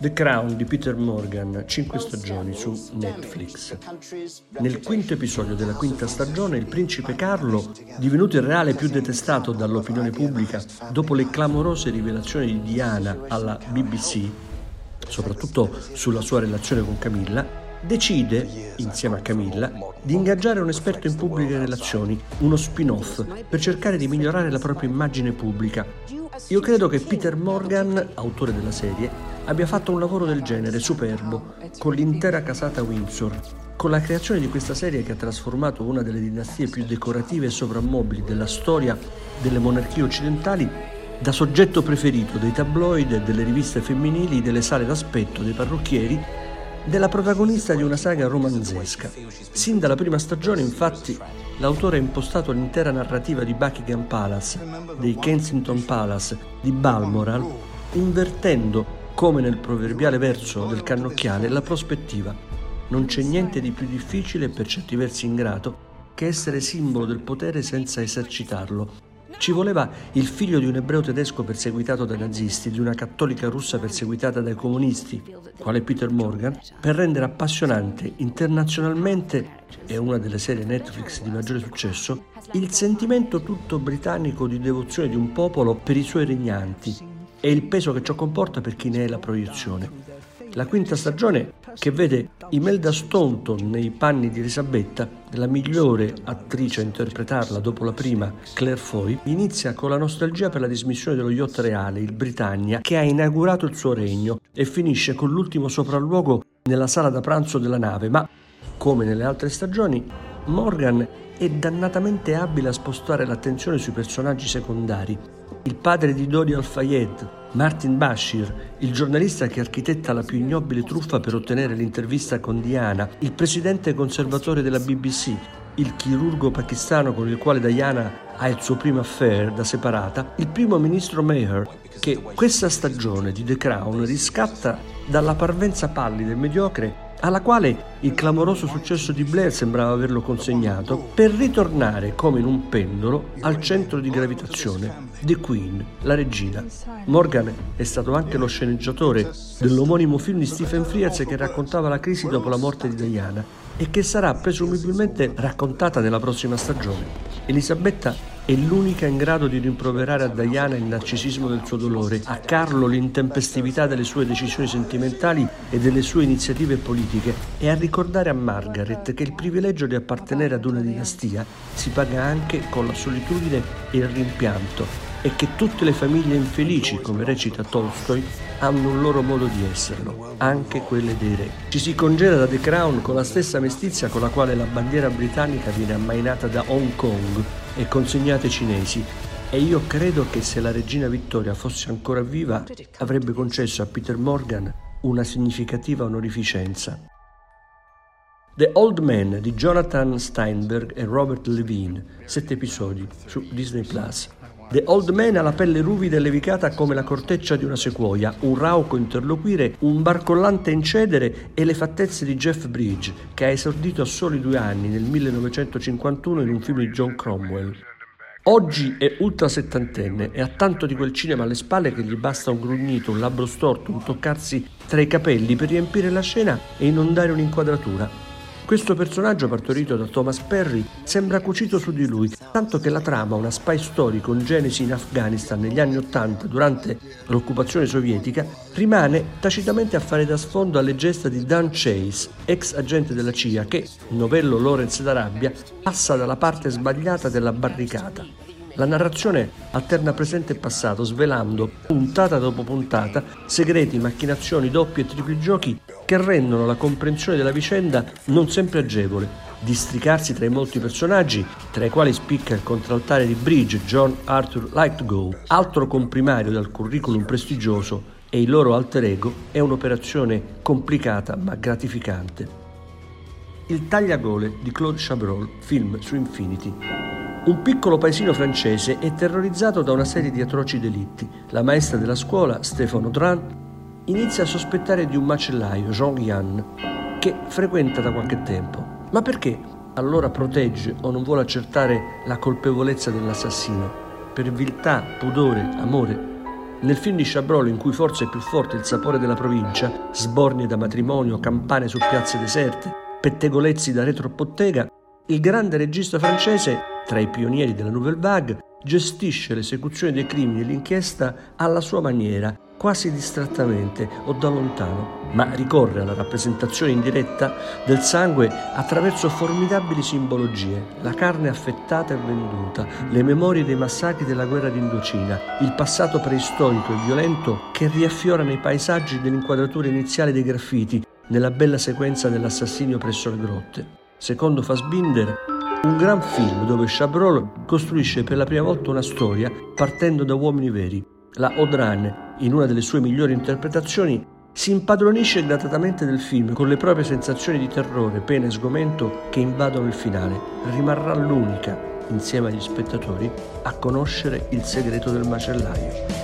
The Crown di Peter Morgan, 5 stagioni su Netflix. Nel quinto episodio della quinta stagione, il principe Carlo, divenuto il reale più detestato dall'opinione pubblica dopo le clamorose rivelazioni di Diana alla BBC, soprattutto sulla sua relazione con Camilla, decide, insieme a Camilla, di ingaggiare un esperto in pubbliche relazioni, uno spin-off, per cercare di migliorare la propria immagine pubblica. Io credo che Peter Morgan, autore della serie, abbia fatto un lavoro del genere superbo con l'intera casata Windsor, con la creazione di questa serie che ha trasformato una delle dinastie più decorative e sovrammobili della storia delle monarchie occidentali da soggetto preferito dei tabloid, delle riviste femminili, delle sale d'aspetto, dei parrucchieri, della protagonista di una saga romanzesca. Sin dalla prima stagione, infatti, l'autore ha impostato l'intera narrativa di Buckingham Palace, dei Kensington Palace, di Balmoral, invertendo, come nel proverbiale verso del cannocchiale, la prospettiva. Non c'è niente di più difficile e per certi versi ingrato che essere simbolo del potere senza esercitarlo. Ci voleva il figlio di un ebreo tedesco perseguitato dai nazisti, di una cattolica russa perseguitata dai comunisti, quale Peter Morgan, per rendere appassionante internazionalmente, e una delle serie Netflix di maggiore successo, il sentimento tutto britannico di devozione di un popolo per i suoi regnanti e il peso che ciò comporta per chi ne è la proiezione. La quinta stagione, che vede Imelda Staunton nei panni di Elisabetta, la migliore attrice a interpretarla dopo la prima, Claire Foy, inizia con la nostalgia per la dismissione dello yacht reale, il Britannia, che ha inaugurato il suo regno, e finisce con l'ultimo sopralluogo nella sala da pranzo della nave, ma, come nelle altre stagioni, Morgan è dannatamente abile a spostare l'attenzione sui personaggi secondari. Il padre di Dodi Al-Fayed, Martin Bashir, il giornalista che architetta la più ignobile truffa per ottenere l'intervista con Diana, il presidente conservatore della BBC, il chirurgo pakistano con il quale Diana ha il suo primo affair da separata, il primo ministro Maher, che questa stagione di The Crown riscatta dalla parvenza pallida e mediocre alla quale il clamoroso successo di Blair sembrava averlo consegnato, per ritornare come in un pendolo al centro di gravitazione, The Queen, la regina. Morgan è stato anche lo sceneggiatore dell'omonimo film di Stephen Frears che raccontava la crisi dopo la morte di Diana e che sarà presumibilmente raccontata nella prossima stagione. Elisabetta è l'unica in grado di rimproverare a Diana il narcisismo del suo dolore, a Carlo l'intempestività delle sue decisioni sentimentali e delle sue iniziative politiche, e a ricordare a Margaret che il privilegio di appartenere ad una dinastia si paga anche con la solitudine e il rimpianto, e che tutte le famiglie infelici, come recita Tolstoi, hanno un loro modo di esserlo, anche quelle dei re. Ci si congeda da The Crown con la stessa mestizia con la quale la bandiera britannica viene ammainata da Hong Kong e consegnata ai cinesi, e io credo che se la regina Vittoria fosse ancora viva avrebbe concesso a Peter Morgan una significativa onorificenza. The Old Man di Jonathan Steinberg e Robert Levine, 7 episodi su Disney+. The Old Man ha la pelle ruvida e levicata come la corteccia di una sequoia, un rauco interloquire, un barcollante incedere e le fattezze di Jeff Bridges, che ha esordito a soli 2 anni nel 1951 in un film di John Cromwell. Oggi è ultra settantenne e ha tanto di quel cinema alle spalle che gli basta un grugnito, un labbro storto, un toccarsi tra i capelli per riempire la scena e inondare un'inquadratura. Questo personaggio, partorito da Thomas Perry, sembra cucito su di lui, tanto che la trama, una spy story con genesi in Afghanistan negli anni '80 durante l'occupazione sovietica, rimane tacitamente a fare da sfondo alle gesta di Dan Chase, ex agente della CIA che, novello Lawrence d'Arabia, passa dalla parte sbagliata della barricata. La narrazione alterna presente e passato, svelando, puntata dopo puntata, segreti, macchinazioni, doppi e tripli giochi che rendono la comprensione della vicenda non sempre agevole. Districarsi tra i molti personaggi, tra i quali spicca il contraltare di Bridge, John Arthur Lithgow, altro comprimario dal curriculum prestigioso, e il loro alter ego, è un'operazione complicata ma gratificante. Il tagliagole di Claude Chabrol, film su Infinity. Un piccolo paesino francese è terrorizzato da una serie di atroci delitti. La maestra della scuola, Stéphane Audran, inizia a sospettare di un macellaio, Jean-Yann, che frequenta da qualche tempo. Ma perché allora protegge o non vuole accertare la colpevolezza dell'assassino? Per viltà, pudore, amore? Nel film di Chabrol, in cui forse è più forte il sapore della provincia, sbornie da matrimonio, campane su piazze deserte, pettegolezzi da retrobottega, il grande regista francese, tra i pionieri della Nouvelle Vague, gestisce l'esecuzione dei crimini e l'inchiesta alla sua maniera, quasi distrattamente o da lontano, ma ricorre alla rappresentazione indiretta del sangue attraverso formidabili simbologie: la carne affettata e venduta, le memorie dei massacri della guerra d'Indocina, il passato preistorico e violento che riaffiora nei paesaggi dell'inquadratura iniziale dei graffiti, nella bella sequenza dell'assassinio presso le grotte. Secondo Fassbinder, un gran film dove Chabrol costruisce per la prima volta una storia partendo da uomini veri. La Audran, in una delle sue migliori interpretazioni, si impadronisce gradatamente del film con le proprie sensazioni di terrore, pena e sgomento che invadono il finale. Rimarrà l'unica, insieme agli spettatori, a conoscere il segreto del macellaio.